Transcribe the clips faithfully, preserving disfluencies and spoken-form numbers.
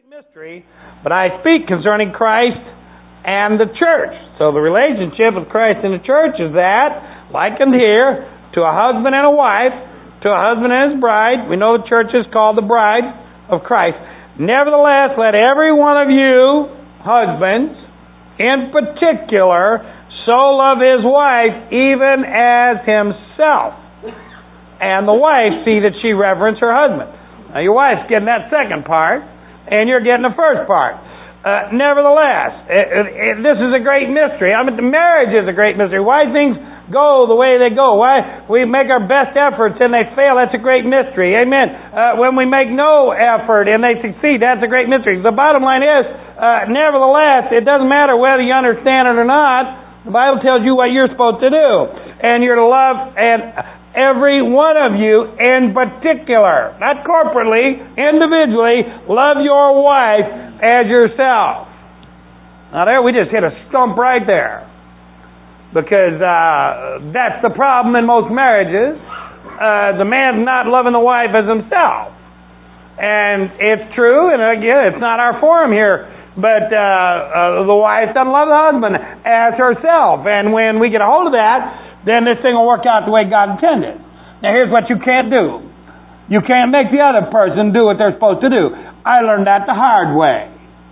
mystery, but I speak concerning Christ and the church. So the relationship of Christ and the church is that, likened here, to a husband and a wife, to a husband and his bride. We know the church is called the bride of Christ. Nevertheless, let every one of you, husbands, in particular, so love his wife even as himself. And the wife see that she reverence her husband. Now your wife's getting that second part, and you're getting the first part. Uh, nevertheless, it, it, it, this is a great mystery. I mean, the marriage is a great mystery. Why things go the way they go. Why we make our best efforts and they fail, that's a great mystery. Amen. Uh, when we make no effort and they succeed, that's a great mystery. The bottom line is, uh, nevertheless, it doesn't matter whether you understand it or not. The Bible tells you what you're supposed to do. And you're to love and every one of you in particular, not corporately, individually, love your wife as yourself. Now there we just hit a stump right there. Because uh, that's the problem in most marriages. Uh, the man's not loving the wife as himself. And it's true, and again, it's not our forum here, but uh, uh, the wife doesn't love the husband as herself. And when we get a hold of that, then this thing will work out the way God intended. Now here's what you can't do. You can't make the other person do what they're supposed to do. I learned that the hard way.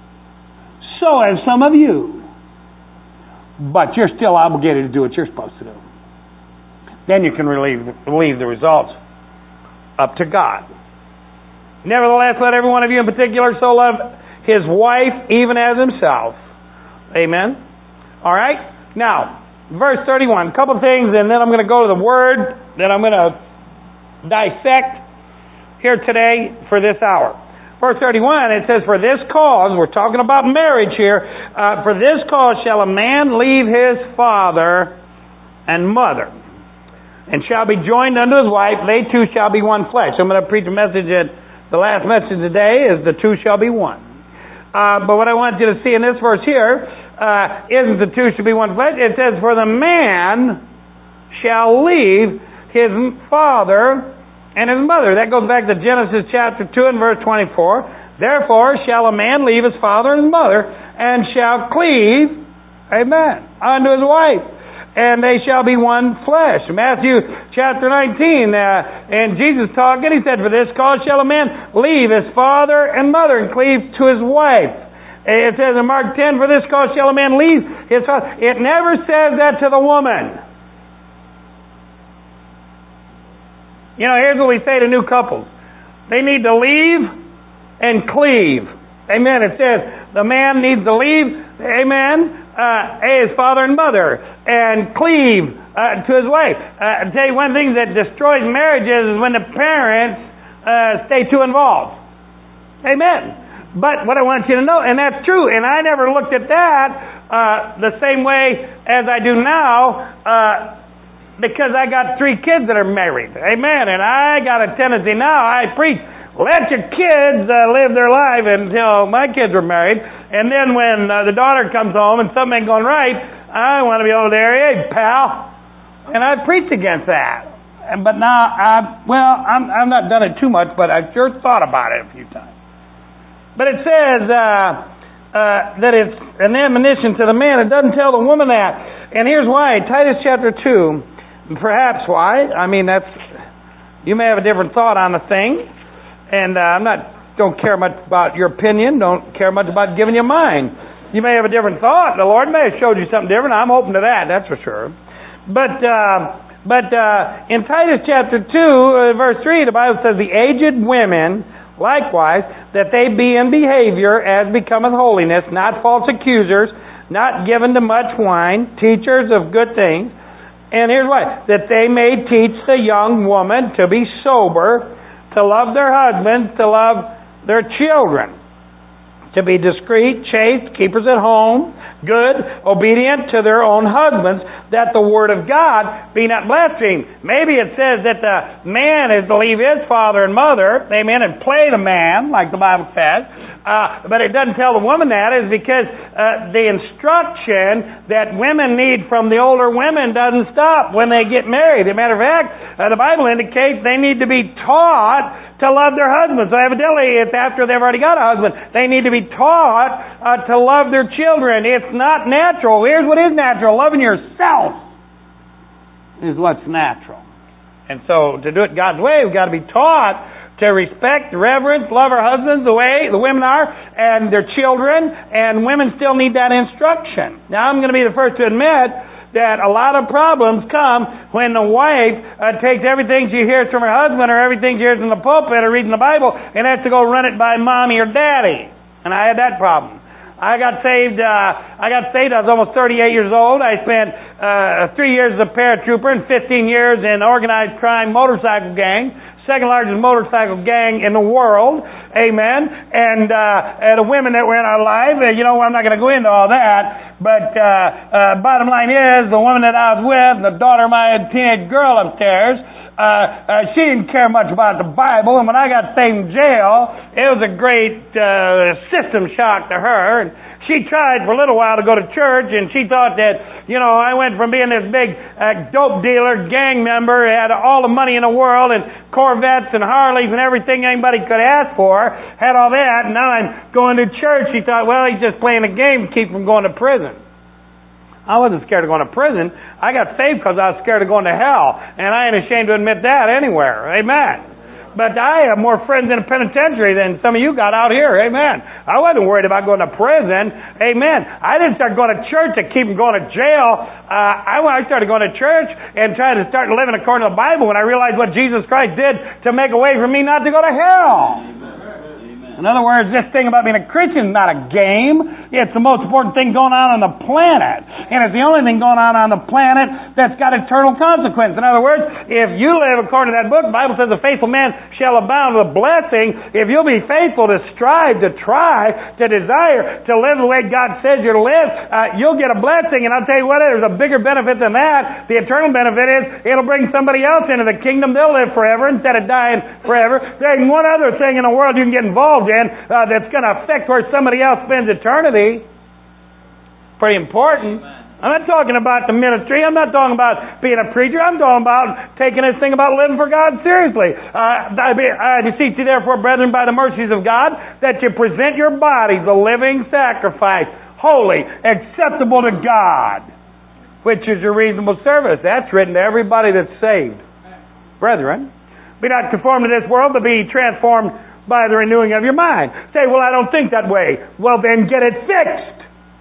So have some of you. But you're still obligated to do what you're supposed to do. Then you can relieve, leave the results up to God. Nevertheless, let every one of you in particular so love his wife even as himself. Amen. All right? Now, verse thirty-one, a couple of things, and then I'm going to go to the Word that I'm going to dissect here today for this hour. Verse thirty-one, it says, for this cause, we're talking about marriage here, uh, for this cause shall a man leave his father and mother, and shall be joined unto his wife, they two shall be one flesh. I'm going to preach a message that the last message today is the two shall be one. Uh, but what I want you to see in this verse here, Uh, isn't the two should be one flesh? It says, for the man shall leave his father and his mother. That goes back to Genesis chapter two and verse twenty-four. Therefore shall a man leave his father and his mother and shall cleave, amen, unto his wife, and they shall be one flesh. Matthew chapter nineteen, uh, and Jesus talking, he said, for this cause shall a man leave his father and mother and cleave to his wife. It says in Mark ten, for this cause shall a man leave his father. It never says that to the woman. You know, here's what we say to new couples. They need to leave and cleave. Amen. It says the man needs to leave, amen, uh, his father and mother, and cleave uh, to his wife. Uh, I'll tell you one thing that destroys marriages is when the parents uh, stay too involved. Amen. But what I want you to know, and that's true, and I never looked at that uh, the same way as I do now uh, because I got three kids that are married. Amen. And I got a tendency now, I preach, let your kids uh, live their life until my kids were married. And then when uh, the daughter comes home and something ain't going right, I want to be over there, hey, pal. And I preach against that. But now, I, well, I'm, I've not done it too much, but I've sure thought about it a few times. But it says uh, uh, that it's an admonition to the man. It doesn't tell the woman that. And here's why. Titus chapter two, perhaps why. I mean, that's you may have a different thought on the thing. And uh, I'm not, don't care much about your opinion. Don't care much about giving you mine. You may have a different thought. The Lord may have showed you something different. I'm open to that, that's for sure. But uh, but uh, in Titus chapter two, uh, verse three, the Bible says, the aged women, likewise, that they be in behavior as becometh holiness, not false accusers, not given to much wine, teachers of good things. And here's why. That they may teach the young woman to be sober, to love their husbands, to love their children, to be discreet, chaste, keepers at home, good, obedient to their own husbands, that the word of God be not blasphemed. Maybe it says that the man is to leave his father and mother, amen, and play the man, like the Bible says, Uh, but it doesn't tell the woman that is because uh, the instruction that women need from the older women doesn't stop when they get married. As a matter of fact, uh, the Bible indicates they need to be taught to love their husbands. So evidently, it's after they've already got a husband. They need to be taught uh, to love their children. It's not natural. Here's what is natural. Loving yourself is what's natural. And so to do it God's way, we've got to be taught to respect, reverence, love our husbands the way the women are, and their children, and women still need that instruction. Now, I'm going to be the first to admit that a lot of problems come when the wife uh, takes everything she hears from her husband or everything she hears in the pulpit or reading the Bible and has to go run it by mommy or daddy. And I had that problem. I got saved, uh, I got saved, I was almost thirty-eight years old. I spent uh, three years as a paratrooper and fifteen years in organized crime motorcycle gang. Second largest motorcycle gang in the world, amen, and uh, and the women that were in our life, you know, I'm not going to go into all that, but uh, uh, bottom line is, the woman that I was with, the daughter of my teenage girl upstairs, uh, uh, she didn't care much about the Bible, and when I got saved in jail, it was a great uh, system shock to her, and she tried for a little while to go to church, and she thought that, you know, I went from being this big uh, dope dealer, gang member, had all the money in the world, and Corvettes and Harleys and everything anybody could ask for, had all that, and now I'm going to church. She thought, well, he's just playing a game to keep from going to prison. I wasn't scared of going to prison. I got saved because I was scared of going to hell, and I ain't ashamed to admit that anywhere. Amen. But I have more friends in a penitentiary than some of you got out here. Amen. I wasn't worried about going to prison. Amen. I didn't start going to church to keep from going to jail. Uh, I, I started going to church and trying to start living according to the Bible when I realized what Jesus Christ did to make a way for me not to go to hell. In other words, this thing about being a Christian is not a game. It's the most important thing going on on the planet. And it's the only thing going on on the planet that's got eternal consequence. In other words, if you live according to that book, the Bible says a faithful man shall abound with blessing. If you'll be faithful to strive, to try, to desire, to live the way God says you're to live, uh, you'll get a blessing. And I'll tell you what, there's a bigger benefit than that. The eternal benefit is it'll bring somebody else into the kingdom. They'll live forever instead of dying forever. There's one other thing in the world you can get involved in uh, that's going to affect where somebody else spends eternity. Pretty important. I'm not talking about the ministry. I'm not talking about being a preacher. I'm talking about taking this thing about living for God seriously. Uh, I beseech you therefore, brethren, by the mercies of God, that you present your bodies a living sacrifice, holy, acceptable to God, which is your reasonable service. That's written to everybody that's saved. Brethren, be not conformed to this world, but be transformed by the renewing of your mind. Say, well, I don't think that way. Well, then get it fixed.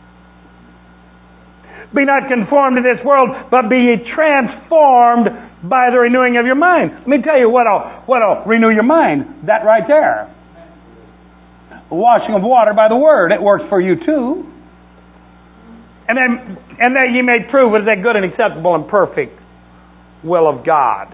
Be not conformed to this world, but be ye transformed by the renewing of your mind. Let me tell you what'll, what'll renew your mind. That right there. The washing of water by the Word. It works for you too. And then, and that ye may prove what is that good and acceptable and perfect will of God.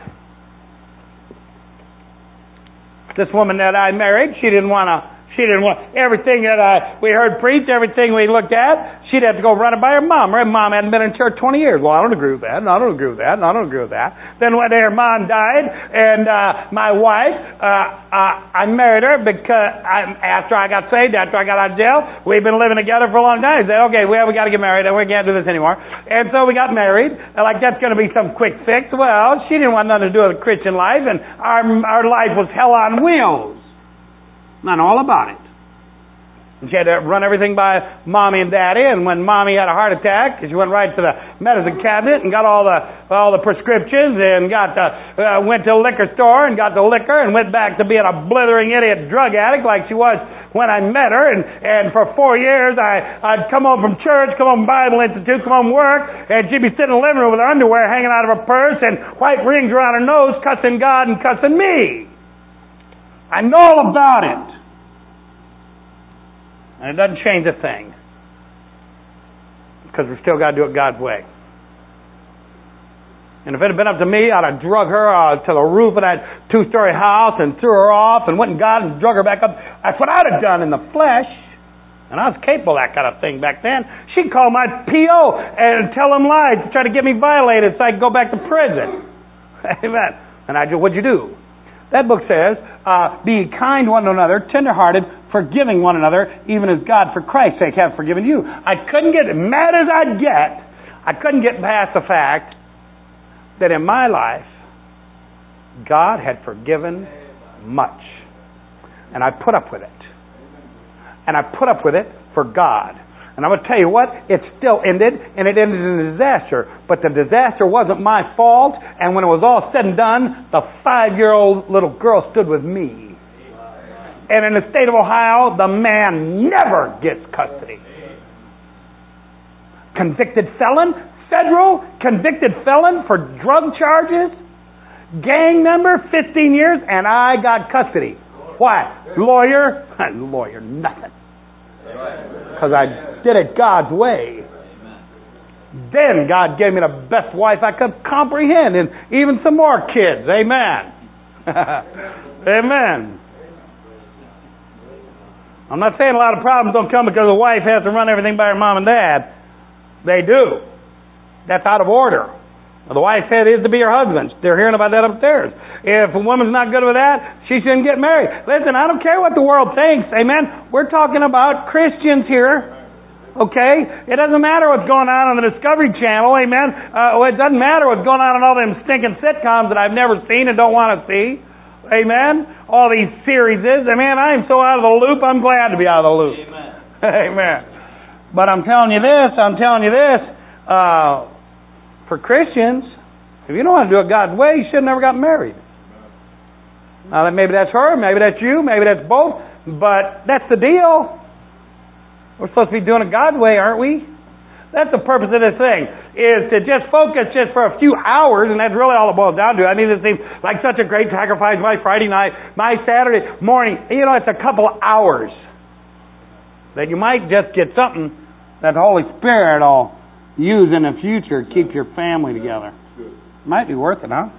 This woman that I married, she didn't want to, she didn't want, everything that I, we heard preached, everything we looked at, she'd have to go run it by her mom. Her mom hadn't been in church twenty years. Well, I don't agree with that, and I don't agree with that, and I don't agree with that. Then one day her mom died, and uh, my wife, uh, uh, I married her because I, after I got saved, after I got out of jail, we've been living together for a long time. I said, okay, well, we got to get married, and we can't do this anymore. And so we got married, and like that's going to be some quick fix. Well, she didn't want nothing to do with the Christian life, and our, our life was hell on wheels. Not all about it. And she had to run everything by mommy and daddy, and when mommy had a heart attack, she went right to the medicine cabinet and got all the all the prescriptions and got the, uh, went to the liquor store and got the liquor and went back to being a blithering idiot drug addict like she was when I met her. And, and for four years, I, I'd come home from church, come home from Bible Institute, come home from work, and she'd be sitting in the living room with her underwear hanging out of her purse and white rings around her nose, cussing God and cussing me. I know all about it. And it doesn't change a thing. Because we still got to do it God's way. And if it had been up to me, I'd have drug her uh, to the roof of that two-story house and threw her off and went and got and drug her back up. That's what I'd have done in the flesh. And I was capable of that kind of thing back then. She'd call my P O and tell him lies to try to get me violated so I could go back to prison. Amen. And I do, what'd you do? That book says, uh, be kind one to another, tenderhearted, forgiving one another, even as God, for Christ's sake, hath forgiven you. I couldn't get, as mad as I'd get, I couldn't get past the fact that in my life, God had forgiven much. And I put up with it. And I put up with it for God. And I'm going to tell you what, it still ended, and it ended in a disaster. But the disaster wasn't my fault, and when it was all said and done, the five-year-old little girl stood with me. And in the state of Ohio, the man never gets custody. Convicted felon, federal convicted felon for drug charges, gang member, fifteen years, and I got custody. Why? Lawyer? Lawyer, nothing. Because I did it God's way. Then God gave me the best wife I could comprehend, and even some more kids. Amen. Amen. I'm not saying a lot of problems don't come because the wife has to run everything by her mom and dad. They do. That's out of order. The wife said is to be her husband. They're hearing about that upstairs. If a woman's not good with that, she shouldn't get married. Listen, I don't care what the world thinks. Amen. We're talking about Christians here. Okay? It doesn't matter what's going on on the Discovery Channel. Amen. Uh, it doesn't matter what's going on in all them stinking sitcoms that I've never seen and don't want to see. Amen. All these series. Amen. I am so out of the loop, I'm glad to be out of the loop. Amen. Amen. But I'm telling you this, I'm telling you this, uh, for Christians, if you don't want to do it God's way, you should have never got married. Now, maybe that's her, maybe that's you, maybe that's both, but that's the deal. We're supposed to be doing it God's way, aren't we? That's the purpose of this thing, is to just focus just for a few hours, and that's really all it boils down to. I mean, it seems like such a great sacrifice, my Friday night, my Saturday morning. You know, it's a couple of hours that you might just get something that the Holy Spirit will use in the future to keep your family together. Might be worth it, huh?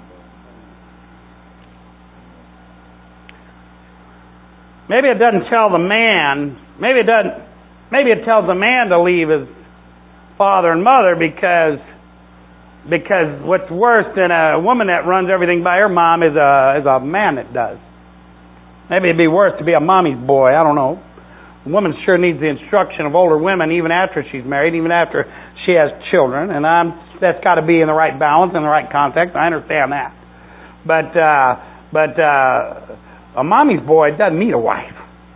Maybe it doesn't tell the man, maybe it doesn't, maybe it tells the man to leave his father and mother because because what's worse than a woman that runs everything by her mom is a is a man that does. Maybe it'd be worse to be a mommy's boy, I don't know. A woman sure needs the instruction of older women even after she's married, even after she has children, and I'm, that's got to be in the right balance, in the right context. I understand that. But uh, but uh, a mommy's boy doesn't need a wife.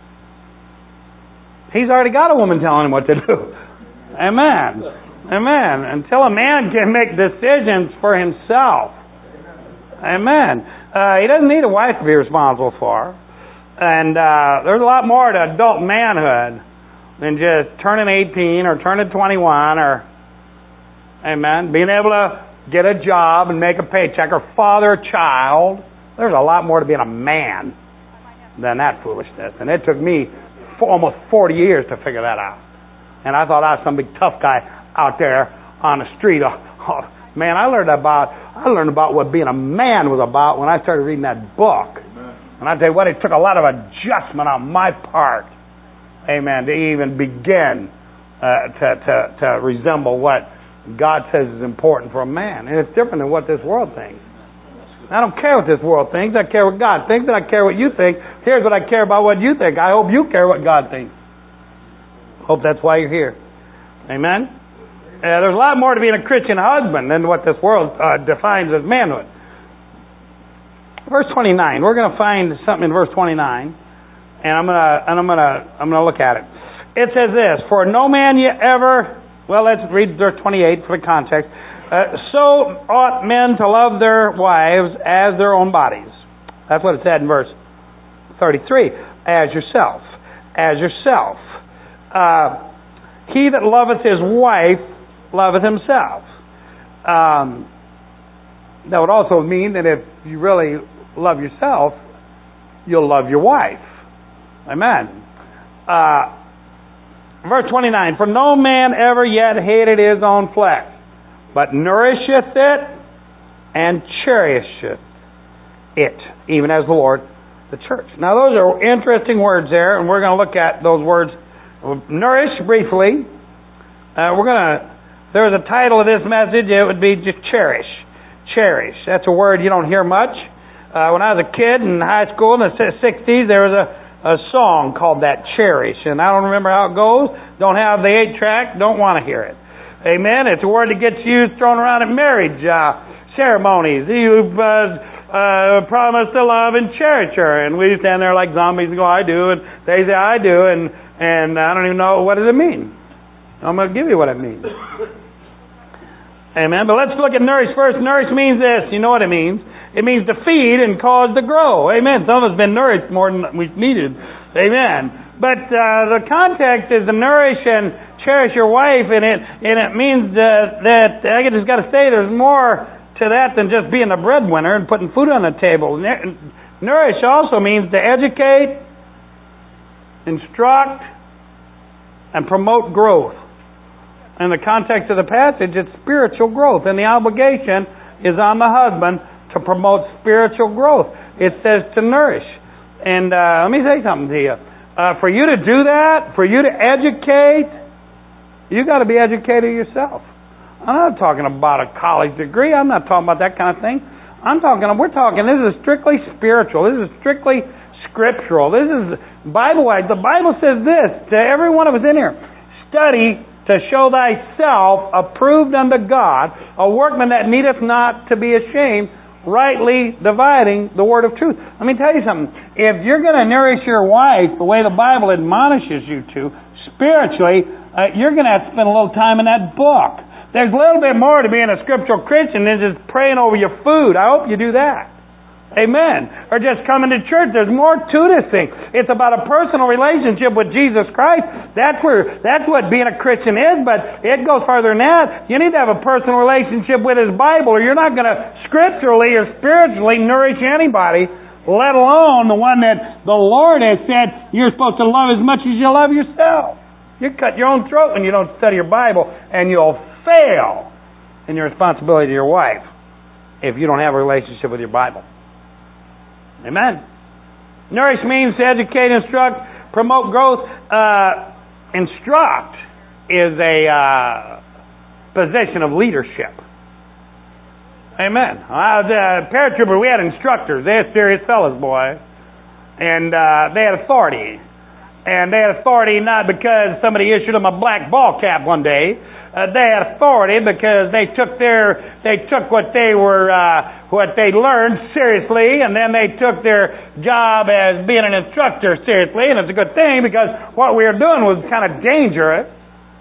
He's already got a woman telling him what to do. Amen. Amen. Until a man can make decisions for himself. Amen. Uh, he doesn't need a wife to be responsible for. And uh, there's a lot more to adult manhood than just turning eighteen or turning twenty-one or, amen, being able to get a job and make a paycheck or father a child. There's a lot more to being a man than that foolishness. And it took me for almost forty years to figure that out. And I thought I was some big tough guy out there on the street. Oh, oh, man, I learned about I learned about what being a man was about when I started reading that book. And I tell you what, it took a lot of adjustment on my part, amen, to even begin uh, to, to, to resemble what God says is important for a man. And it's different than what this world thinks. I don't care what this world thinks. I care what God thinks, and I care what you think. Here's what I care about what you think. I hope you care what God thinks. Hope that's why you're here. Amen? Uh, there's a lot more to being a Christian husband than what this world uh, defines as manhood. Verse twenty-nine. We're going to find something in verse twenty-nine, and I'm going to and I'm going to I'm going to look at it. It says this: "For no man yet ever." Well, let's read verse twenty-eight for the context. Uh, so ought men to love their wives as their own bodies. That's what it said in verse thirty-three. As yourself, as yourself. Uh, he that loveth his wife loveth himself. Um, that would also mean that if you really love yourself, you'll love your wife. Amen. Uh, verse twenty-nine. For no man ever yet hated his own flesh, but nourisheth it and cherisheth it, even as the Lord the church. Now those are interesting words there, and we're going to look at those words. Nourish briefly. Uh, we're going to. There's a title of this message. It would be just cherish. Cherish. That's a word you don't hear much. Uh, when I was a kid in high school in the sixties, there was a, a song called That Cherish. And I don't remember how it goes. Don't have the eight track. Don't want to hear it. Amen. It's a word that gets used, thrown around at marriage uh, ceremonies. You uh, uh, promise to love and cherish her. And we stand there like zombies and go, I do. And they say, I do. And, and I don't even know, what does it mean? I'm going to give you what it means. Amen. But let's look at nourish first. Nourish means this. You know what it means. It means to feed and cause to grow. Amen. Some of us have been nourished more than we've needed. Amen. But uh, the context is to nourish and cherish your wife, and it and it means uh, that I just got to say there's more to that than just being a breadwinner and putting food on the table. Nourish also means to educate, instruct, and promote growth. In the context of the passage, it's spiritual growth, and the obligation is on the husband to promote spiritual growth. It says to nourish. And uh, let me say something to you. Uh, for you to do that, for you to educate, you got to be educated yourself. I'm not talking about a college degree. I'm not talking about that kind of thing. I'm talking, we're talking, this is strictly spiritual. This is strictly scriptural. This is Bible-wise. The Bible says this to every one of us in here. Study to show thyself approved unto God, a workman that needeth not to be ashamed, rightly dividing the word of truth. Let me tell you something. If you're going to nourish your wife the way the Bible admonishes you to, spiritually, uh, you're going to have to spend a little time in that book. There's a little bit more to being a scriptural Christian than just praying over your food. I hope you do that. Amen. Or just coming to church. There's more to this thing. It's about a personal relationship with Jesus Christ. That's where, that's what being a Christian is, but it goes farther than that. You need to have a personal relationship with His Bible, or you're not going to scripturally or spiritually nourish anybody, let alone the one that the Lord has said you're supposed to love as much as you love yourself. You cut your own throat when you don't study your Bible, and you'll fail in your responsibility to your wife if you don't have a relationship with your Bible. Amen. Nourish means to educate, instruct, promote growth. Uh, instruct is a uh, position of leadership. Amen. I was a paratrooper. We had instructors. They had serious fellas, boy. And uh, they had authority. And they had authority not because somebody issued them a black ball cap one day. Uh, they had authority because they took their, they took what they were, uh, what they learned seriously, and then they took their job as being an instructor seriously, and it's a good thing because what we were doing was kind of dangerous.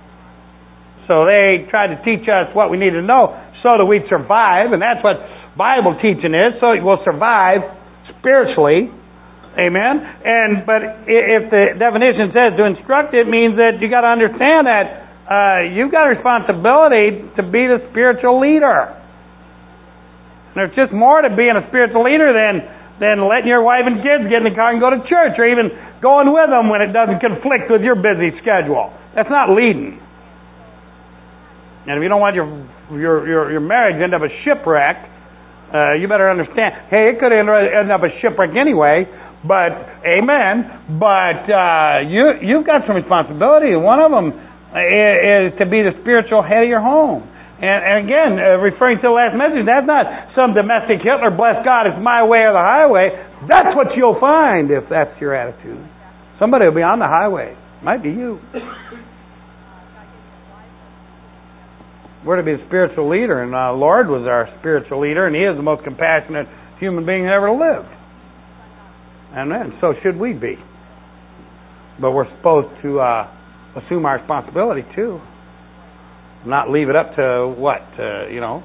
So they tried to teach us what we needed to know so that we'd survive, and that's what Bible teaching is, so we'll survive spiritually. Amen. And but if the definition says to instruct, it means that you got to understand that Uh, you've got a responsibility to be the spiritual leader. There's just more to being a spiritual leader than, than letting your wife and kids get in the car and go to church, or even going with them when it doesn't conflict with your busy schedule. That's not leading. And if you don't want your your your, your marriage to end up a shipwreck, uh, you better understand, hey, it could end up a shipwreck anyway, but, amen, but uh, you, you've got some responsibility, and one of them is to be the spiritual head of your home. And, and again, uh, referring to the last message, that's not some domestic Hitler, bless God, it's my way or the highway. That's what you'll find if that's your attitude. Somebody will be on the highway. Might be you. We're to be a spiritual leader, and the uh, Lord was our spiritual leader, and He is the most compassionate human being that ever lived. And then, so should we be. But we're supposed to uh, assume our responsibility too. Not leave it up to what, uh, you know,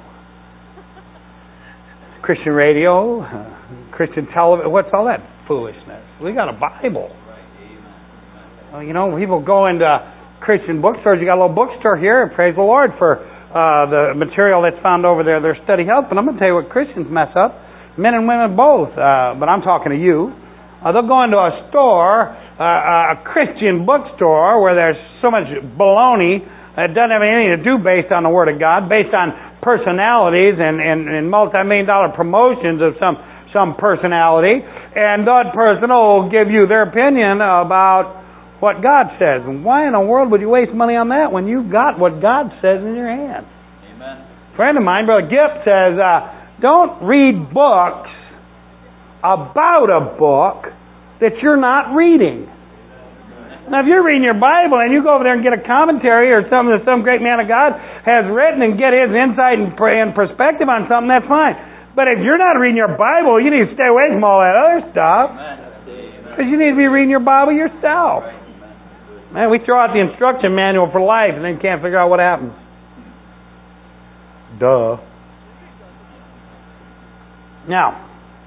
Christian radio, uh, Christian television. What's all that foolishness? We got a Bible. Well, you know, people go into Christian bookstores. You got a little bookstore here, and praise the Lord for uh, the material that's found over there, their study help. And I'm going to tell you what Christians mess up, men and women both. Uh, but I'm talking to you. Uh, they'll go into a store, uh, a Christian bookstore, where there's so much baloney that doesn't have anything to do based on the Word of God, based on personalities and, and, and multi-million dollar promotions of some, some personality. And that person will give you their opinion about what God says. And why in the world would you waste money on that when you've got what God says in your hand? Amen. A friend of mine, Brother Gipp, says, uh, don't read books about a book that you're not reading. Now, if you're reading your Bible and you go over there and get a commentary or something that some great man of God has written and get his insight and perspective on something, that's fine. But if you're not reading your Bible, you need to stay away from all that other stuff. Because you need to be reading your Bible yourself. Man, we throw out the instruction manual for life and then can't figure out what happens. Duh. Now,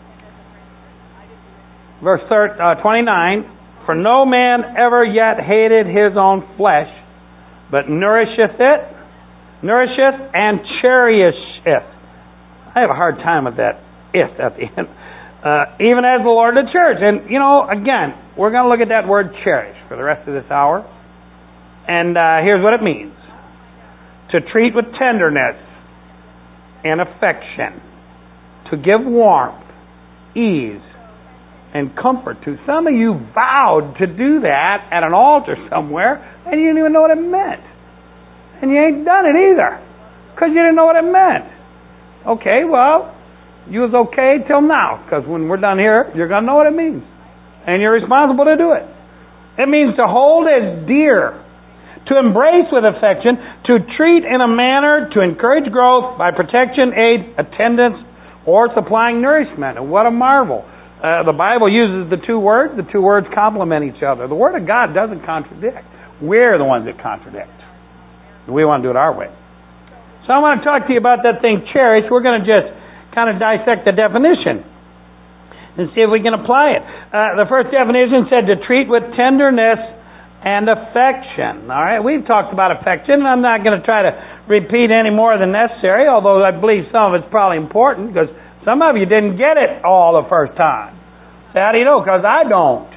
verse twenty-nine, for no man ever yet hated his own flesh, but nourisheth it, nourisheth and cherisheth. I have a hard time with that if at the end. Uh, even as the Lord of the church. And, you know, again, we're going to look at that word cherish for the rest of this hour. And uh, here's what it means. To treat with tenderness and affection. To give warmth, ease, and comfort to. Some of you vowed to do that at an altar somewhere, and you didn't even know what it meant. And you ain't done it either, because you didn't know what it meant. Okay, well, you was okay till now, because when we're done here, you're going to know what it means. And you're responsible to do it. It means to hold as dear, to embrace with affection, to treat in a manner to encourage growth by protection, aid, attendance, or supplying nourishment. And what a marvel. Uh, the Bible uses the two words. The two words complement each other. The Word of God doesn't contradict. We're the ones that contradict. We want to do it our way. So I want to talk to you about that thing, cherish. We're going to just kind of dissect the definition and see if we can apply it. Uh, the first definition said to treat with tenderness and affection. All right, we've talked about affection, and I'm not going to try to repeat any more than necessary, although I believe some of it's probably important, because some of you didn't get it all the first time. So how do you know? Because I don't.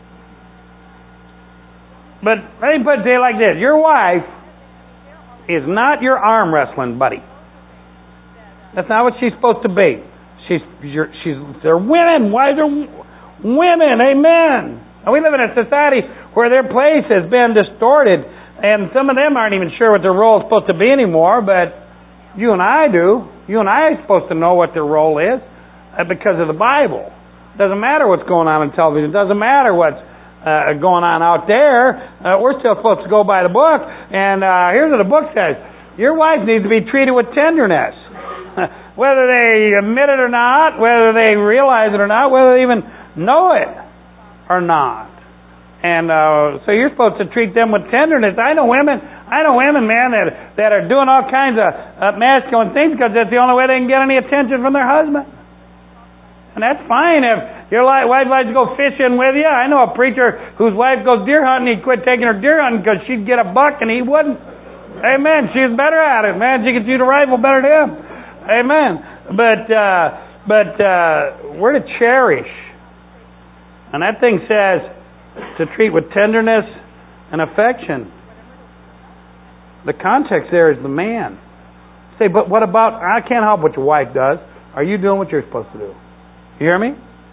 But let me put it to you like this. Your wife is not your arm wrestling buddy. That's not what she's supposed to be. She's, you're, she's, they're women. Wives are women. Amen. And we live in a society where their place has been distorted, and some of them aren't even sure what their role is supposed to be anymore, but you and I do. You and I are supposed to know what their role is uh, because of the Bible. It doesn't matter what's going on on television. It doesn't matter what's uh, going on out there. Uh, we're still supposed to go by the book, and uh, here's what the book says. Your wife needs to be treated with tenderness. Whether they admit it or not, whether they realize it or not, whether they even know it or not. And uh, so you're supposed to treat them with tenderness. I know women, I know women, man, that that are doing all kinds of uh, masculine things because that's the only way they can get any attention from their husband. And that's fine if your wife likes to go fishing with you. I know a preacher whose wife goes deer hunting. He'd quit taking her deer hunting because she'd get a buck and he wouldn't. Amen. She was better at it, man. She could shoot a rifle better than him. Amen. But uh, but uh, we're to cherish. And that thing says to treat with tenderness and affection. The context there is the man. Say, but what about, I can't help what your wife does. Are you doing what you're supposed to do? You hear me?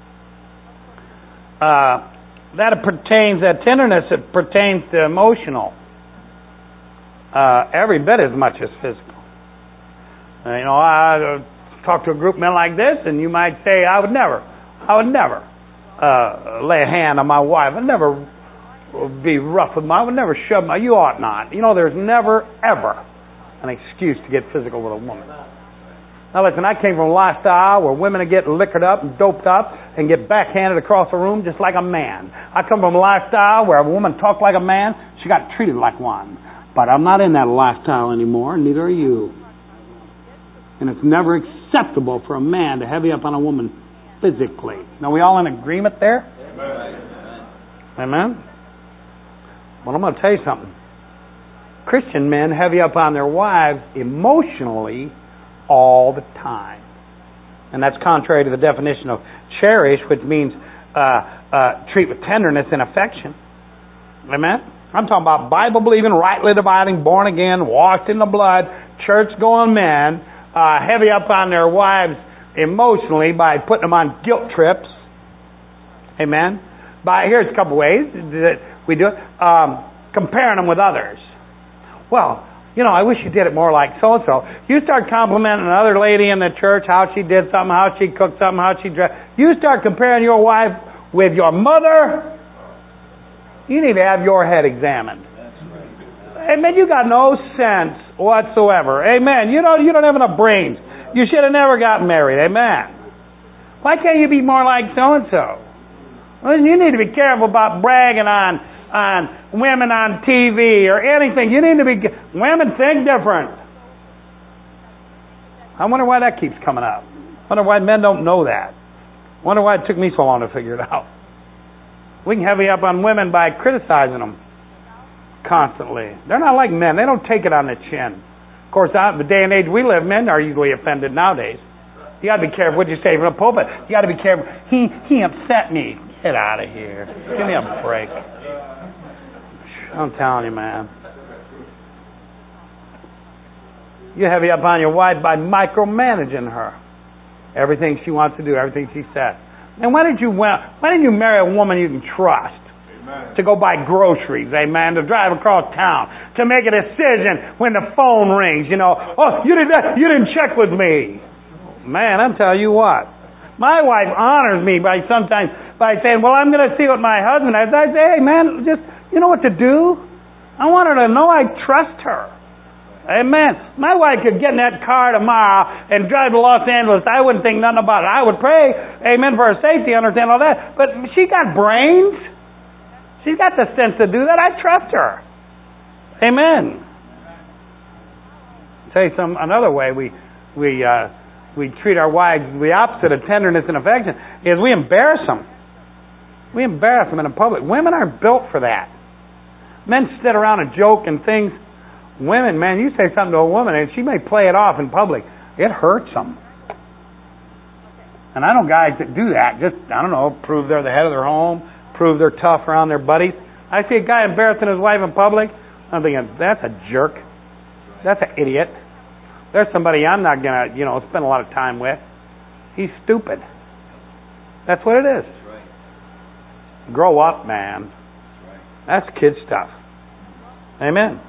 Uh, that pertains, that tenderness, it pertains to emotional. Uh, every bit as much as physical. Uh, you know, I uh, talk to a group of men like this, and you might say, I would never, I would never uh, lay a hand on my wife. I'd never be rough with my, I would never shove my, you ought not. You know, there's never, ever an excuse to get physical with a woman. Now listen, I came from a lifestyle where women would get liquored up and doped up and get backhanded across the room just like a man. I come from a lifestyle where a woman talked like a man, she got treated like one. But I'm not in that lifestyle anymore, neither are you. And it's never acceptable for a man to heavy up on a woman physically. Now, we all in agreement there? Amen. Amen? Well, I'm going to tell you something. Christian men heavy up on their wives emotionally all the time. And that's contrary to the definition of cherish, which means uh, uh, treat with tenderness and affection. Amen? I'm talking about Bible-believing, rightly dividing, born again, washed in the blood, church-going men, uh, heavy up on their wives emotionally by putting them on guilt trips. Amen? By, here's a couple ways that we do it. Um, comparing them with others. Well, You know, I wish you did it more like so-and-so. You start complimenting another lady in the church, how she did something, how she cooked something, how she dressed. You start comparing your wife with your mother, you need to have your head examined. Amen. You got no sense whatsoever. Amen. You don't, you don't have enough brains. You should have never gotten married. Amen. Why can't you be more like so-and-so? Well, you need to be careful about bragging on on women on T V or anything. You need to be... Women think different. I wonder why that keeps coming up. I wonder why men don't know that. I wonder why it took me so long to figure it out. We can heavy up on women by criticizing them constantly. They're not like men. They don't take it on the chin. Of course, the day and age we live, men are usually offended nowadays. You got to be careful what you say from the pulpit. You got to be careful. He he upset me. Get out of here. Give me a break. I'm telling you, man. You heavy up on your wife by micromanaging her. Everything she wants to do, everything she says. And why did you why didn't you marry a woman you can trust? Amen. To go buy groceries, amen, to drive across town, to make a decision when the phone rings, you know, oh, you didn't you didn't check with me. Man, I'm telling you what. My wife honors me by sometimes by saying, well, I'm going to see what my husband has. I say, hey, man, just you know what to do? I want her to know I trust her. Amen. My wife could get in that car tomorrow and drive to Los Angeles. I wouldn't think nothing about it. I would pray, amen, for her safety, understand all that. But she got brains. She's got the sense to do that. I trust her. Amen. I'll tell you some another way we we uh, we treat our wives the opposite of tenderness and affection is we embarrass them. We embarrass them in public. Women aren't built for that. Men sit around and joke and things. Women, man, you say something to a woman and she may play it off in public. It hurts them. And I know guys that do that. Just, I don't know, prove they're the head of their home, prove they're tough around their buddies. I see a guy embarrassing his wife in public. I'm thinking, that's a jerk. That's an idiot. There's somebody I'm not going to, you know, spend a lot of time with. He's stupid. That's what it is. Grow up, man. That's kid stuff. Amen.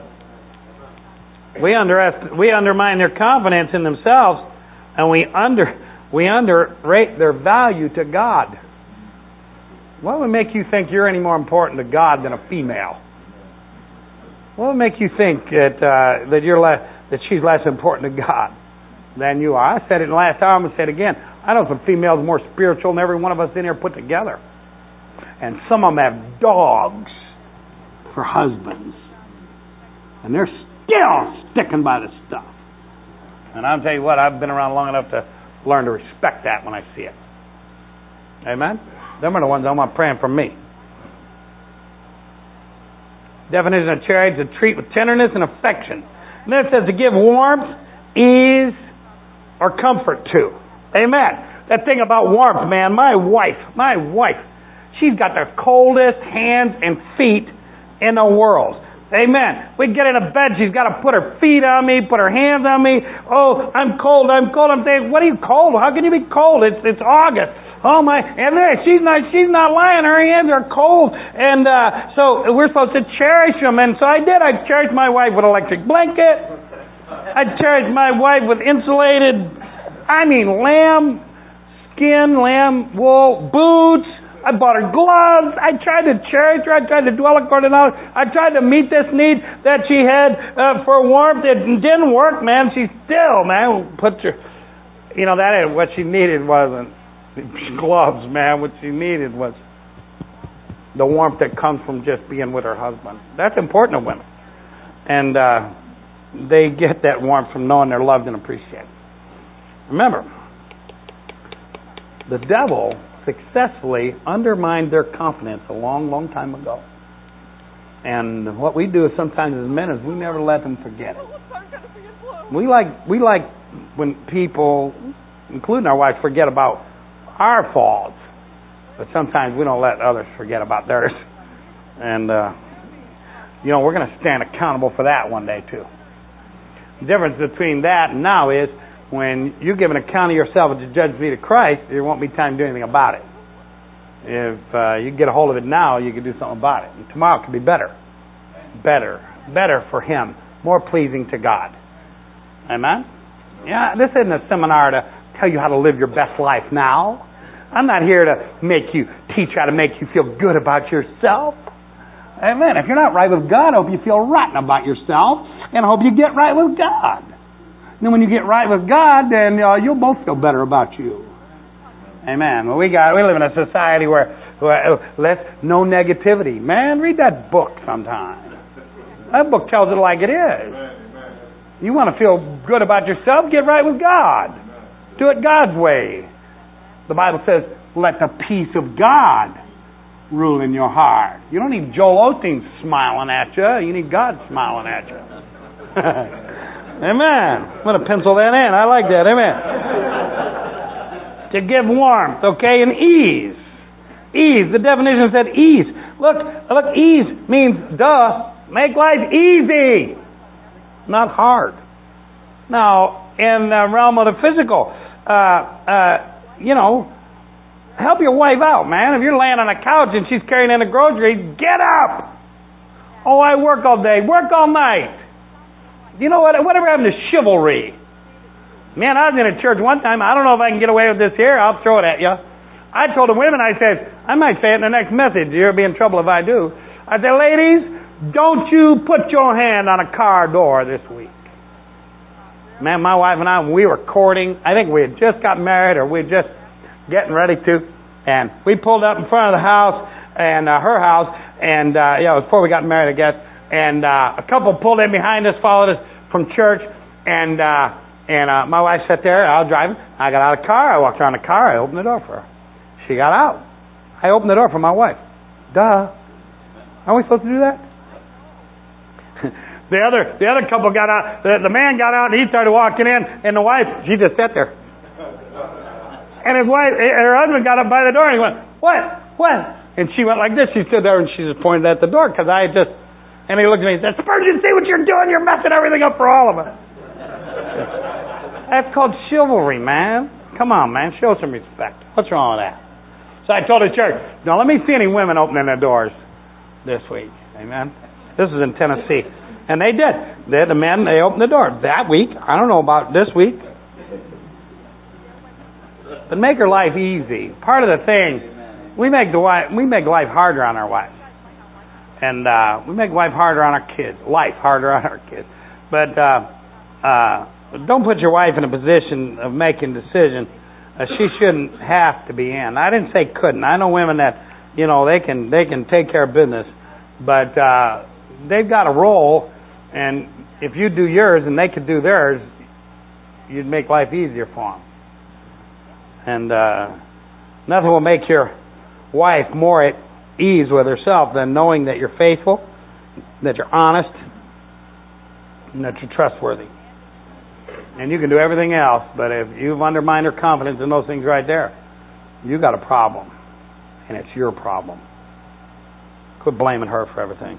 We underest- we undermine their confidence in themselves, and we under we underrate their value to God. What would make you think you're any more important to God than a female? What would make you think that uh, that you're le- that she's less important to God than you are? I said it last hour. I'm going to say it again. I know some females more spiritual than every one of us in here put together. And some of them have dogs for husbands. And they're still sticking by the stuff. And I'll tell you what, I've been around long enough to learn to respect that when I see it. Amen? Them are the ones I want praying for me. Definition of charity is to treat with tenderness and affection. And then it says to give warmth, ease, or comfort to. Amen. That thing about warmth, man, my wife, my wife, she's got the coldest hands and feet in the world. Amen. We get in a bed, she's got to put her feet on me, put her hands on me. Oh, I'm cold, I'm cold. I'm saying, what are you cold? How can you be cold? It's it's August. Oh my! And there, she's not she's not lying. Her hands are cold, and uh, so we're supposed to cherish them. And so I did. I cherished my wife with an electric blanket. I cherished my wife with insulated, I mean, lamb skin, lamb wool boots. I bought her gloves. I tried to cherish her. I tried to dwell according to knowledge. I tried to meet this need that she had uh, for warmth. It didn't work, man. She still, man, put your, you know, that ain't what she needed wasn't gloves, man. What she needed was the warmth that comes from just being with her husband. That's important to women. And uh, they get that warmth from knowing they're loved and appreciated. Remember, the devil successfully undermined their confidence a long, long time ago. And what we do sometimes as men is we never let them forget it. We like we like when people, including our wives, forget about our faults, but sometimes we don't let others forget about theirs. And uh, you know, we're going to stand accountable for that one day too. The difference between that and now is, when you give an account of yourself at the judgment seat of Christ, there won't be time to do anything about it. If uh, you get a hold of it now, you can do something about it. And tomorrow could be better. Better. Better for him more pleasing to God. Amen? Yeah, this isn't a seminar to tell you how to live your best life now. I'm not here to make you, teach you how to make you feel good about yourself. Amen. If you're not right with God, I hope you feel rotten about yourself, and I hope you get right with God. And then when you get right with God, then uh, you'll both feel better about you. Amen. Well, we got we live in a society where, where let's no negativity. Man, read that book sometime. That book tells it like it is. You want to feel good about yourself? Get right with God. Do it God's way. The Bible says, let the peace of God rule in your heart. You don't need Joel Osteen smiling at you. You need God smiling at you. Amen. I'm going to pencil that in. I like that. Amen. To give warmth, okay, and ease. Ease. The definition said ease. Look, look, ease means, duh, make life easy, not hard. Now, in the realm of the physical, uh, uh, you know, help your wife out, man. If you're laying on a couch and she's carrying in the groceries, get up. Oh, I work all day, work all night. You know what? Whatever happened to chivalry? Man, I was in a church one time. I don't know if I can get away with this here. I'll throw it at you. I told the women, I said, I might say it in the next message. You'll be in trouble if I do. I said, ladies, don't you put your hand on a car door this week. Man, my wife and I, we were courting. I think we had just got married, or we were just getting ready to. And we pulled up in front of the house, and uh, her house, and uh, yeah, it was before we got married, I guess. And uh, a couple pulled in behind us, followed us from church, and uh, and uh, my wife sat there. I was driving. I got out of the car. I walked around the car. I opened the door for her. She got out. I opened the door for my wife. Duh. Aren't we supposed to do that? The other the other couple got out. The, the man got out and he started walking in, and the wife, she just sat there. And his wife, her husband got up by the door and he went, "What? What?" And she went like this. She stood there and she just pointed at the door because I had just. And he looked at me and said, "Spurgeon, see what you're doing? You're messing everything up for all of us." That's called chivalry, man. Come on, man. Show some respect. What's wrong with that? So I told the church, "Now let me see any women opening their doors this week." Amen. This is in Tennessee. And they did. They, the men, they opened the door. That week, I don't know about this week. But make her life easy. Part of the thing, we make the wife, we make life harder on our wives. And uh, we make life harder on our kids. Life harder on our kids. But uh, uh, don't put your wife in a position of making decisions uh, she shouldn't have to be in. I didn't say couldn't. I know women that, you know, they can they can take care of business. But uh, they've got a role. And if you do yours and they could do theirs, you'd make life easier for them. And uh, nothing will make your wife more at ease with herself than knowing that you're faithful, that you're honest, and that you're trustworthy. And you can do everything else, but if you've undermined her confidence in those things right there, you've got a problem. And it's your problem. Quit blaming her for everything.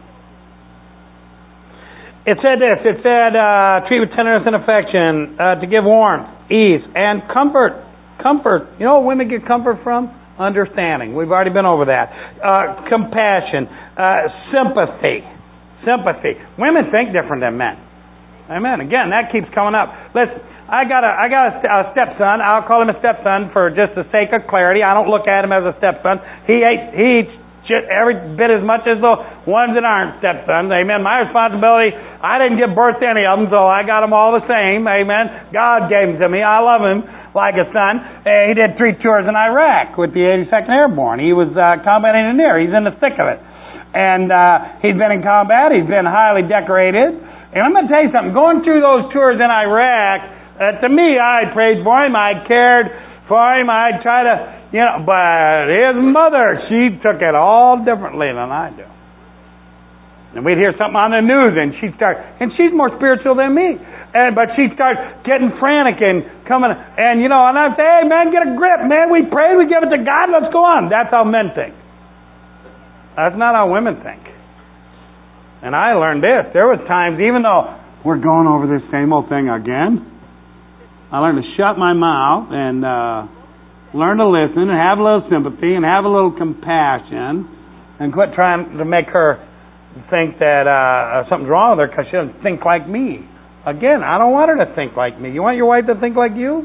It said this, it said, uh, treat with tenderness and affection, uh, to give warmth, ease, and comfort. Comfort. You know what women get comfort from? Understanding. We've already been over that. Uh, compassion, uh, sympathy. Sympathy. Women think different than men. Amen. Again, that keeps coming up. Listen, I got a, I got a, a stepson. I'll call him a stepson for just the sake of clarity. I don't look at him as a stepson. He ate, he eats every bit as much as the ones that aren't stepsons. Amen. My responsibility, I didn't give birth to any of them, so I got them all the same. Amen. God gave them to me. I love him like a son. He did three tours in Iraq with the eighty-second Airborne. He was uh, combat engineer. He's in the thick of it. And uh, he's been in combat. He's been highly decorated. And I'm going to tell you something. Going through those tours in Iraq, uh, to me, I prayed for him. I cared for him. I tried to, you know, but his mother, she took it all differently than I do. And we'd hear something on the news, and she'd start, and she's more spiritual than me. And but she'd start getting frantic and coming, and you know, and I'd say, "Hey, man, get a grip, man. We prayed, we give it to God. Let's go on." That's how men think. That's not how women think. And I learned this. There was times, even though we're going over this same old thing again, I learned to shut my mouth and uh, learn to listen and have a little sympathy and have a little compassion and quit trying to make her think that uh, something's wrong with her because she doesn't think like me. Again, I don't want her to think like me. You want your wife to think like you?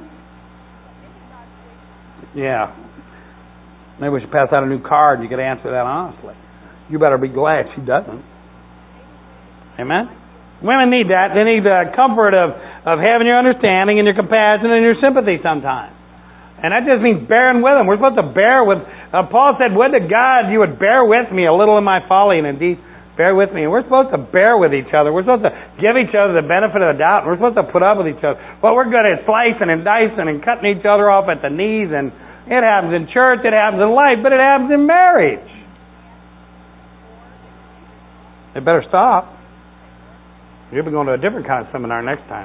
Yeah. Maybe we should pass out a new card and you could answer that honestly. You better be glad she doesn't. Amen? Women need that. They need the comfort of, of having your understanding and your compassion and your sympathy sometimes. And that just means bearing with them. We're supposed to bear with... Uh, Paul said, would to God you would bear with me a little in my folly, and indeed bear with me. And we're supposed to bear with each other. We're supposed to give each other the benefit of the doubt. We're supposed to put up with each other. What we're good at slicing and dicing and cutting each other off at the knees. And it happens in church, it happens in life, but it happens in marriage. They better stop. You'll be going to a different kind of seminar next time.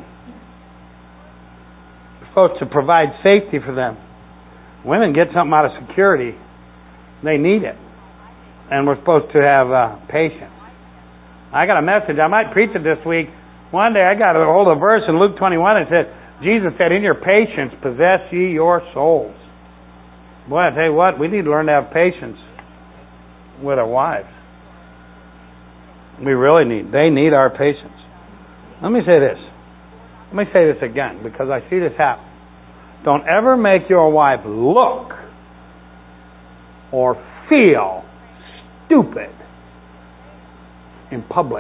We're supposed to provide safety for them. Women get something out of security. They need it. And we're supposed to have uh, patience. I got a message. I might preach it this week. One day I got a hold of a verse in Luke twenty-one that said, Jesus said, in your patience possess ye your souls. Boy, I tell you what, we need to learn to have patience with our wives. We really need. They need our patience. Let me say this. Let me say this again, because I see this happen. Don't ever make your wife look or feel stupid in public.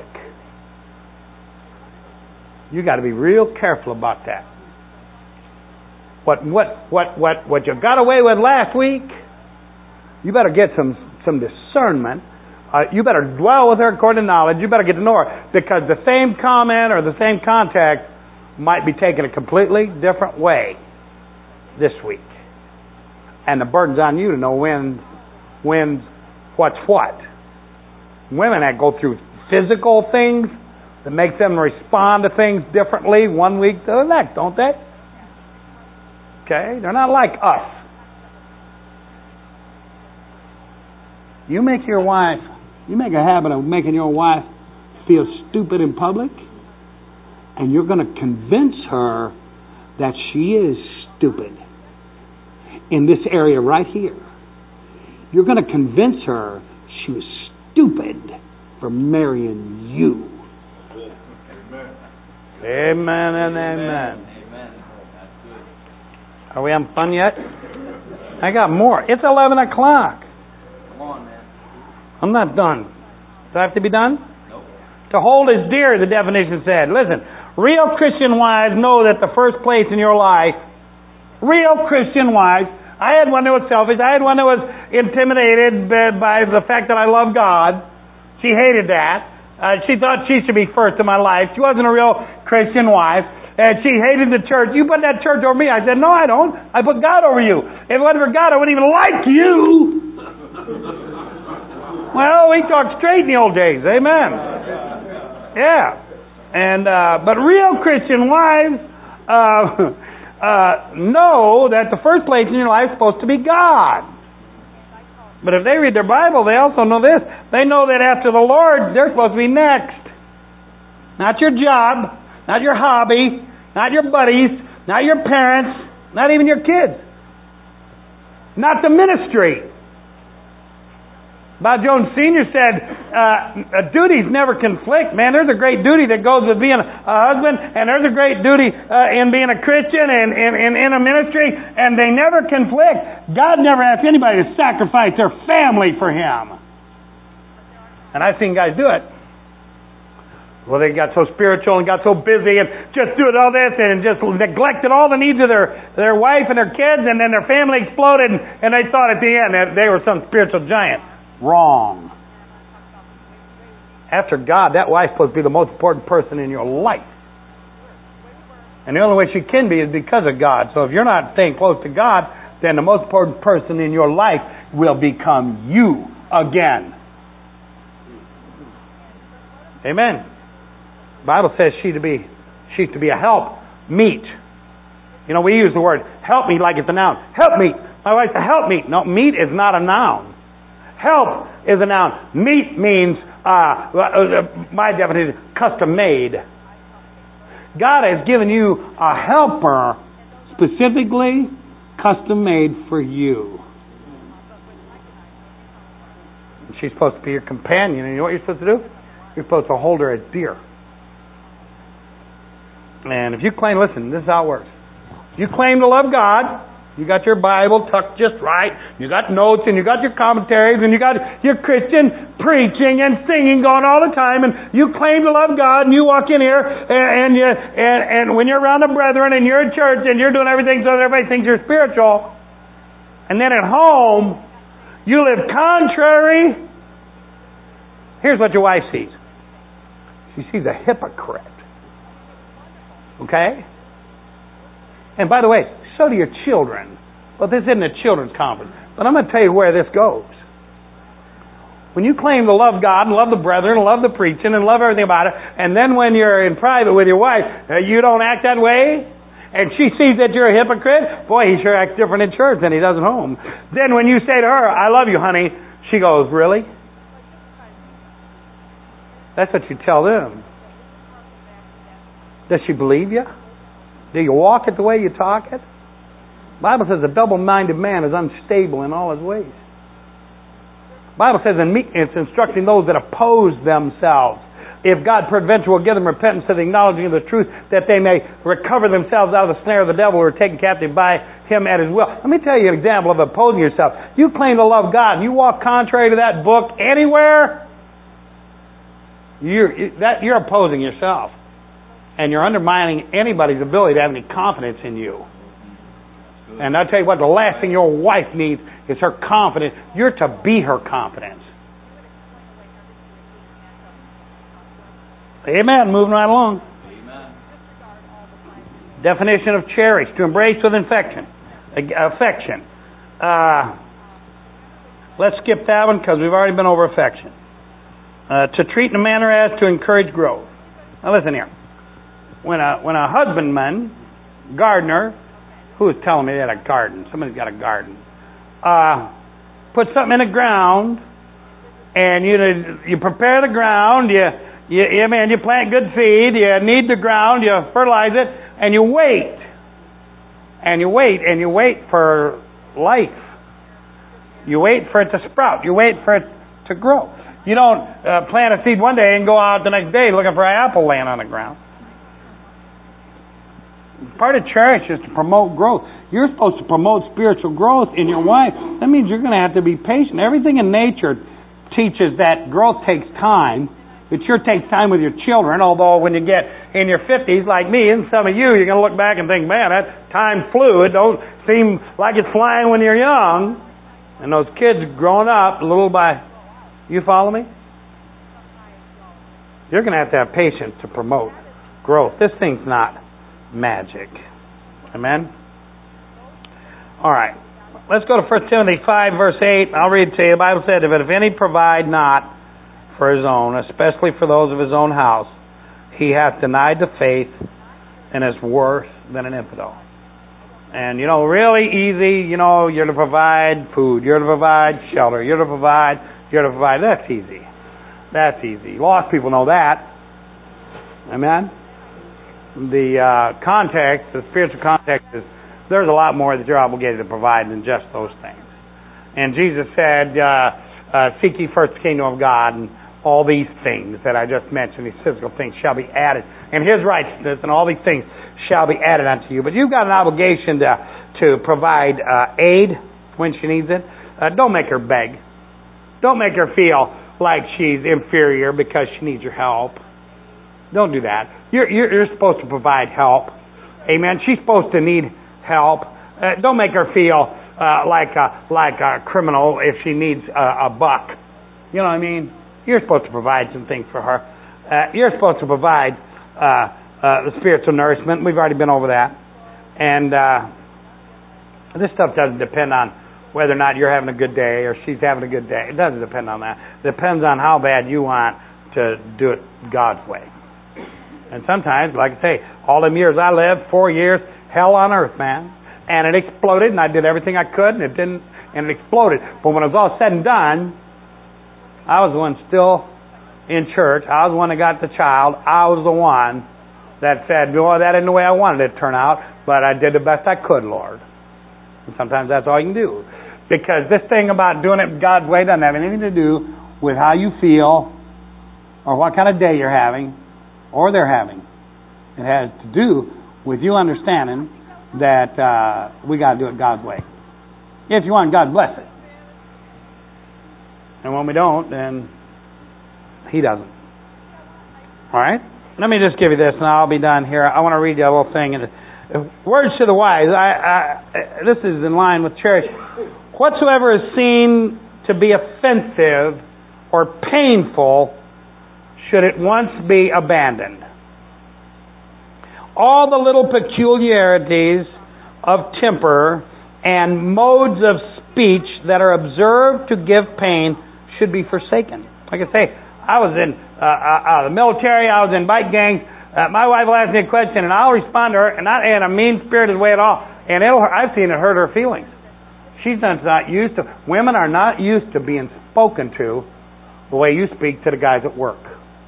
You got to be real careful about that. What what what what what you got away with last week, you better get some some discernment. Uh, you better dwell with her according to knowledge. You better get to know her, because the same comment or the same contact might be taken a completely different way this week. And the burden's on you to know when, when, what's what. Women that go through physical things that make them respond to things differently one week to the next, don't they? Okay? They're not like us. You make your wife, you make a habit of making your wife feel stupid in public, and you're going to convince her that she is stupid in this area right here. You're going to convince her she was stupid for marrying you. Amen and amen. Are we having fun yet? I got more. It's eleven o'clock. Come on, man. I'm not done. Do I have to be done? Nope. To hold is dear, the definition said. Listen, real Christian wives know that the first place in your life, real Christian wives, I had one that was selfish. I had one that was intimidated by the fact that I love God. She hated that. Uh, she thought she should be first in my life. She wasn't a real Christian wife. And she hated the church. You put that church over me. I said, no, I don't. I put God over you. If it wasn't for God, I wouldn't even like you. Well, we talked straight in the old days. Amen. Yeah. And uh, but real Christian wives uh, uh, know that the first place in your life is supposed to be God. But if they read their Bible, they also know this. They know that after the Lord, they're supposed to be next. Not your job, not your hobby, not your buddies, not your parents, not even your kids. Not the ministry. Bob Jones Senior said, uh, duties never conflict. Man, there's a great duty that goes with being a husband, and there's a great duty uh, in being a Christian and in, in, in a ministry, and they never conflict. God never asked anybody to sacrifice their family for Him. And I've seen guys do it. Well, they got so spiritual and got so busy and just doing all this and just neglected all the needs of their, their wife and their kids, and then their family exploded, and, and they thought at the end that they were some spiritual giant. Wrong. After God, that wife's supposed to be the most important person in your life. And the only way she can be is because of God. So if you're not staying close to God, then the most important person in your life will become you again. Amen. The Bible says she to be she's to be a help meet. You know, we use the word help me like it's a noun. Help me. My wife's a help meet. No, meet is not a noun. Help is a noun. Meet means, uh, my definition, custom made. God has given you a helper specifically custom made for you. She's supposed to be your companion. And you know what you're supposed to do? You're supposed to hold her as dear. And if you claim, listen, this is how it works. If you claim to love God, you got your Bible tucked just right, you got notes, and you got your commentaries, and you got your Christian preaching and singing going all the time, and you claim to love God, and you walk in here, and, and, you, and, and when you're around the brethren, and you're in church, and you're doing everything so that everybody thinks you're spiritual, and then at home, you live contrary. Here's what your wife sees. She sees a hypocrite. Okay? And by the way, so do your children. But this isn't a children's conference. But I'm going to tell you where this goes. When you claim to love God and love the brethren and love the preaching and love everything about it, and then when you're in private with your wife, uh, you don't act that way, and she sees that you're a hypocrite, boy, he sure acts different in church than he does at home. Then when you say to her, I love you, honey, she goes, really? That's what you tell them. Does she believe you? Do you walk it the way you talk it? The Bible says a double-minded man is unstable in all his ways. The Bible says in meekness, instructing those that oppose themselves. If God peradventure will give them repentance to the acknowledging of the truth, that they may recover themselves out of the snare of the devil, who are taken captive by him at his will. Let me tell you an example of opposing yourself. You claim to love God, and you walk contrary to that book anywhere, you're, that, you're opposing yourself. And you're undermining anybody's ability to have any confidence in you. And I'll tell you what, the last thing your wife needs is her confidence. You're to be her confidence. Amen. Moving right along. Amen. Definition of cherish: to embrace with affection. Affection. Uh, let's skip that one because we've already been over affection. Uh, to treat in a manner as to encourage growth. Now listen here. When a when a husbandman, gardener, who was telling me they had a garden? Somebody's got a garden. Uh, put something in the ground, and you you prepare the ground. You you, you man, you plant good seed. You knead the ground. You fertilize it, and you wait, and you wait, and you wait for life. You wait for it to sprout. You wait for it to grow. You don't uh, plant a seed one day and go out the next day looking for an apple laying on the ground. Part of church is to promote growth. You're supposed to promote spiritual growth in your wife. That means you're going to have to be patient. Everything in nature teaches that growth takes time. It sure takes time with your children, although when you get in your fifties, like me, and some of you, you're going to look back and think, man, that time flew. It don't seem like it's flying when you're young. And those kids growing up little by... You follow me? You're going to have to have patience to promote growth. This thing's not magic. Amen? All right. Let's go to First Timothy five, verse eight. I'll read to you. The Bible said, If any provide not for his own, especially for those of his own house, he hath denied the faith and is worse than an infidel. And, you know, really easy, you know, you're to provide food, you're to provide shelter, you're to provide, you're to provide. That's easy. That's easy. Lost people know that. Amen? The uh, context, the spiritual context is there's a lot more that you're obligated to provide than just those things. And Jesus said, uh, uh, seek ye first the kingdom of God, and all these things that I just mentioned, these physical things, shall be added. And his righteousness and all these things shall be added unto you. But you've got an obligation to, to provide uh, aid when she needs it. Uh, don't make her beg. Don't make her feel like she's inferior because she needs your help. Don't do that. You're, you're, you're supposed to provide help. Amen. She's supposed to need help. Uh, don't make her feel uh, like a, like a criminal if she needs a, a buck. You know what I mean? You're supposed to provide some things for her. Uh, you're supposed to provide uh, uh, the spiritual nourishment. We've already been over that. And uh, this stuff doesn't depend on whether or not you're having a good day or she's having a good day. It doesn't depend on that. It depends on how bad you want to do it God's way. And sometimes, like I say, all them years I lived, four years, hell on earth, man. And it exploded, and I did everything I could, and it didn't, and it exploded. But when it was all said and done, I was the one still in church. I was the one that got the child. I was the one that said, "Boy, that isn't the way I wanted it to turn out, but I did the best I could, Lord." And sometimes that's all you can do. Because this thing about doing it God's way doesn't have anything to do with how you feel or what kind of day you're having, or they're having. It has to do with you understanding that uh, we got to do it God's way. If you want, God bless it. And when we don't, then He doesn't. All right? Let me just give you this, and I'll be done here. I want to read you a little thing. Words to the wise. I, I, this is in line with church. Whatsoever is seen to be offensive or painful should at once be abandoned. All the little peculiarities of temper and modes of speech that are observed to give pain should be forsaken. Like I say, I was in uh, uh, the military, I was in bike gangs. Uh, my wife will ask me a question, and I'll respond to her, and not in a mean-spirited way at all. And it'll, I've seen it hurt her feelings. She's not used to. Women are not used to being spoken to the way you speak to the guys at work.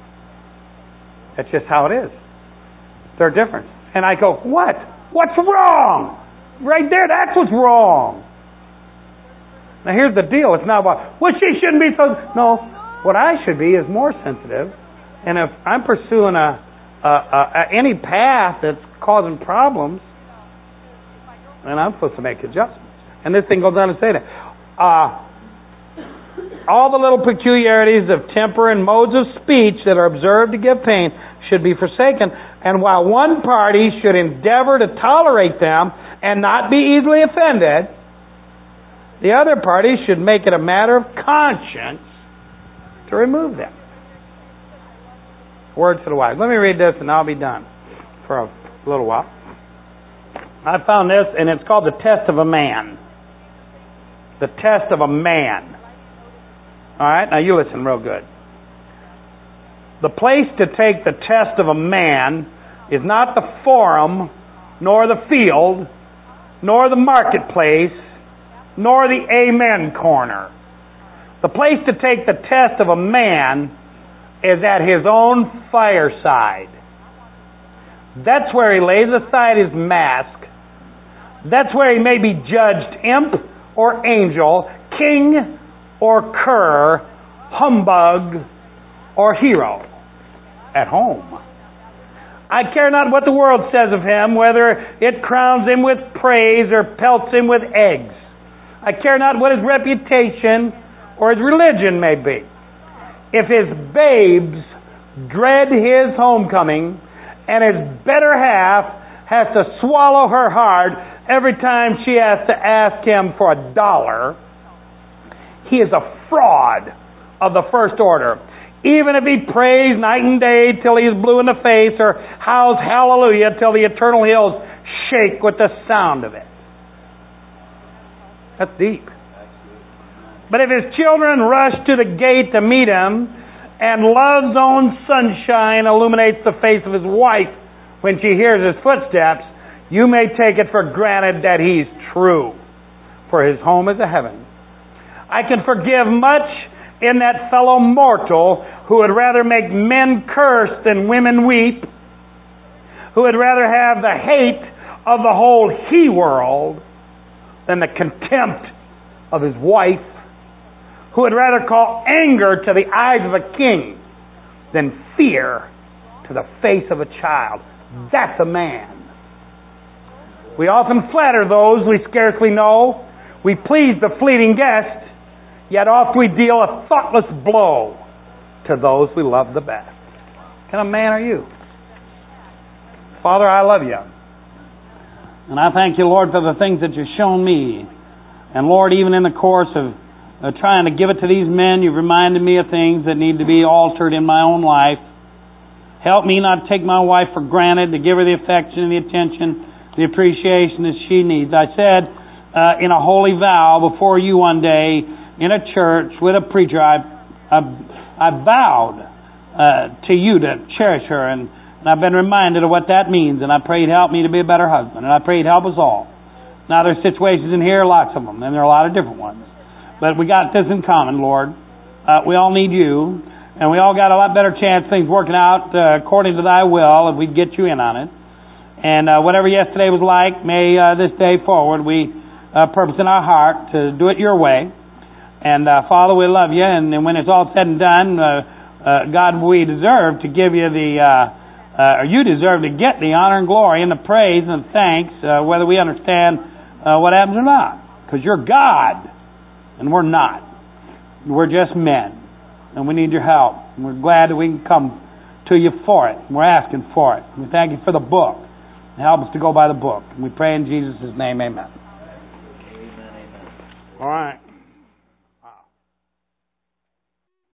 That's just how it is. They're different. And I go, what? What's wrong? Right there, that's what's wrong. Now here's the deal. It's not about, well, she shouldn't be so... No, what I should be is more sensitive. And if I'm pursuing a, a, a, a any path that's causing problems, then I'm supposed to make adjustments. And this thing goes on to say that. Uh, all the little peculiarities of temper and modes of speech that are observed to give pain should be forsaken. And while one party should endeavor to tolerate them and not be easily offended, the other party should make it a matter of conscience to remove them. Words to the wise. Let me read this and I'll be done for a little while. I found this, and it's called the test of a man. The test of a man. All right, now you listen real good. The place to take the test of a man is not the forum, nor the field, nor the marketplace, nor the amen corner. The place to take the test of a man is at his own fireside. That's where he lays aside his mask. That's where he may be judged imp or angel, king or cur, humbug or hero. At home. I care not what the world says of him, whether it crowns him with praise or pelts him with eggs. I care not what his reputation or his religion may be. If his babes dread his homecoming, and his better half has to swallow her heart every time she has to ask him for a dollar, he is a fraud of the first order. Even if he prays night and day till he is blue in the face, or howls hallelujah till the eternal hills shake with the sound of it. That's deep. But if his children rush to the gate to meet him, and love's own sunshine illuminates the face of his wife when she hears his footsteps, you may take it for granted that he's true, for his home is a heaven. I can forgive much in that fellow mortal who would rather make men curse than women weep, who would rather have the hate of the whole he world than the contempt of his wife, who would rather call anger to the eyes of a king than fear to the face of a child. That's a man. We often flatter those we scarcely know. We please the fleeting guest, yet oft we deal a thoughtless blow to those we love the best. What kind of man are you? Father, I love you. And I thank you, Lord, for the things that you've shown me. And Lord, even in the course of uh, trying to give it to these men, you've reminded me of things that need to be altered in my own life. Help me not to take my wife for granted, to give her the affection and the attention, the appreciation that she needs. I said uh, in a holy vow before you one day in a church with a preacher, I, I, I vowed uh, to you to cherish her, and, and I've been reminded of what that means, and I pray you'd help me to be a better husband, and I pray you'd help us all. Now there's situations in here, lots of them, and there are a lot of different ones. But we got this in common, Lord. Uh, we all need you, and we all got a lot better chance of things working out uh, according to thy will if we get you in on it. And uh, whatever yesterday was like, may uh, this day forward we uh, purpose in our heart to do it your way. And uh, Father, we love you, and, and when it's all said and done, uh, uh, God, we deserve to give you the, uh, uh, or you deserve to get the honor and glory and the praise and the thanks, uh, whether we understand uh, what happens or not. Because you're God, and we're not. We're just men, and we need your help. And we're glad that we can come to you for it. We're asking for it. We thank you for the book. Help us to go by the book. And we pray in Jesus' name, amen. All right.